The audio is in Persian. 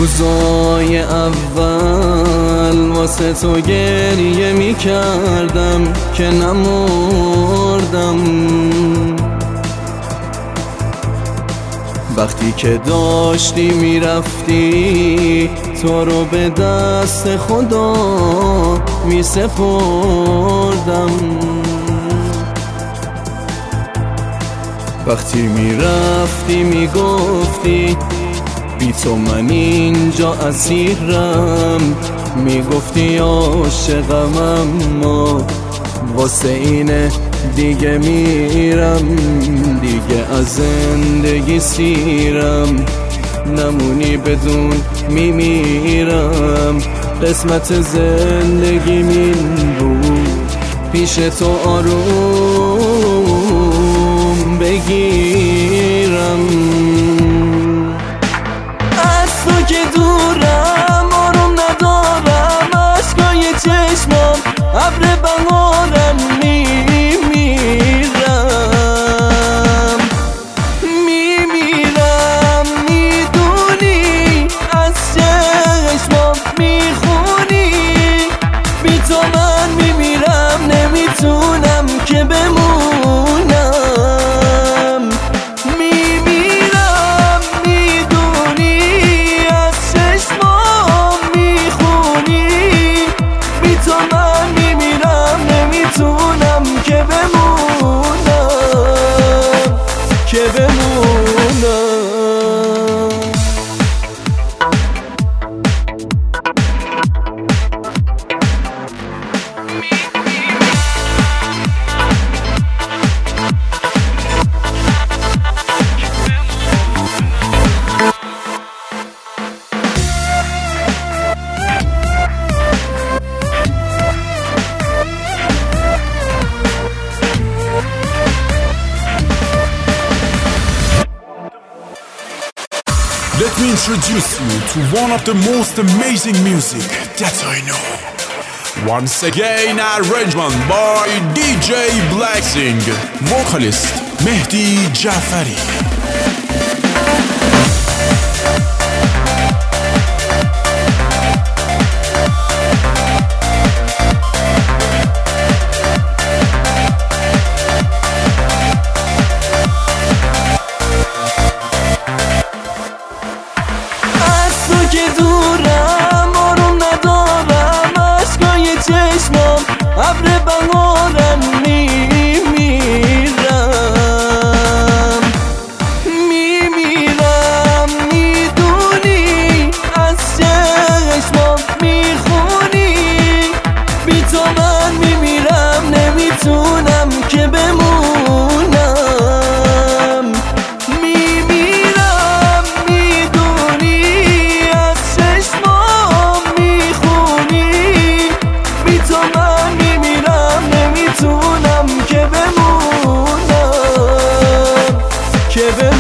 روزای اول واسه تو گریه می کردم که نمردم. وقتی که داشتی میرفتی تو رو به دست خدا می سپردم. وقتی میرفتی میگفتی بی تو من اینجا اسیرم، میگفتی عاشقم اما واسه اینه دیگه میرم، دیگه از زندگی سیرم، نمونی بدون میمیرم. قسمت زندگی این بود پیش تو آروم بگیرم. از تو که دورم آروم ندارم، عشقای چشمام ابر بهارم میمیرم. میدونی از چشمام میخونی، بی تو من میمیرم، نمیتونم که بمونم. میمیرم میدونی از چشمام میخونی، بی تو من میمیرم، نمیتونم که بمونم. Let me introduce you to one of the most amazing music that I know. Once again, arrangement by DJ Blacksing, vocalist Mehdi Jafari. دورم آروم ندارم، عشقای چشمام ابر بهارم میمیرم. میدونی از چشمام میخونی، بی تو من میمیرم، نمیتونم که بمونم. نمیتونم که بمونم.